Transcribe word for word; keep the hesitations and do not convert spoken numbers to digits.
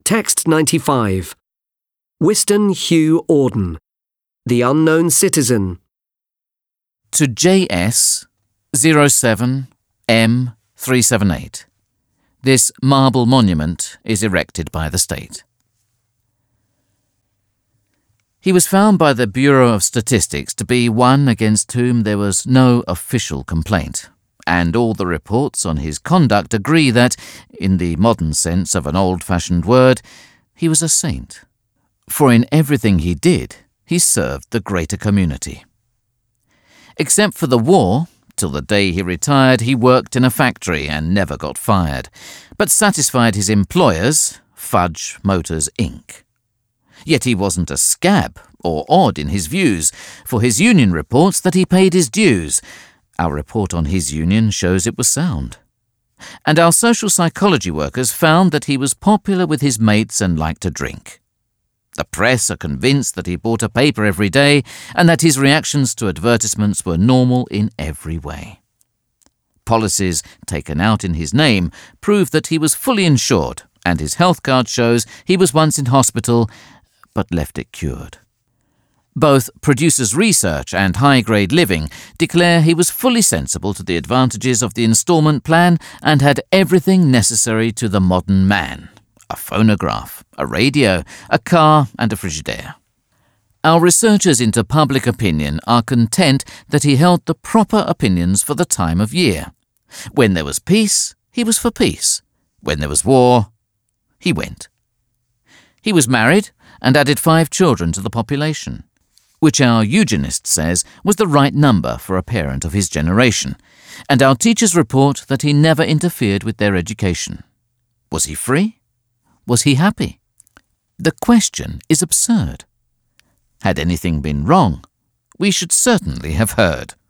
Text ninety-five. Wystan Hugh Auden. The Unknown Citizen. To J S zero seven M three seven eight. This marble monument is erected by the state. He was found by the Bureau of Statistics to be one against whom there was no official complaint, and all the reports on his conduct agree that, in the modern sense of an old-fashioned word, he was a saint. For in everything he did, he served the greater community. Except for the war, till the day he retired, he worked in a factory and never got fired, but satisfied his employers, Fudge Motors Incorporated. Yet he wasn't a scab or odd in his views, for his union reports that he paid his dues. Our report on his union shows it was sound. And our social psychology workers found that he was popular with his mates and liked to drink. The press are convinced that he bought a paper every day and that his reactions to advertisements were normal in every way. Policies taken out in his name prove that he was fully insured, and his health card shows he was once in hospital but left it cured. Both Producers Research and High Grade Living declare he was fully sensible to the advantages of the instalment plan and had everything necessary to the modern man: a phonograph, a radio, a car and a Frigidaire. Our researchers into public opinion are content that he held the proper opinions for the time of year. When there was peace, he was for peace. When there was war, he went. He was married and added five children to the population, which our eugenist says was the right number for a parent of his generation, and our teachers report that he never interfered with their education. Was he free? Was he happy? The question is absurd. Had anything been wrong, we should certainly have heard.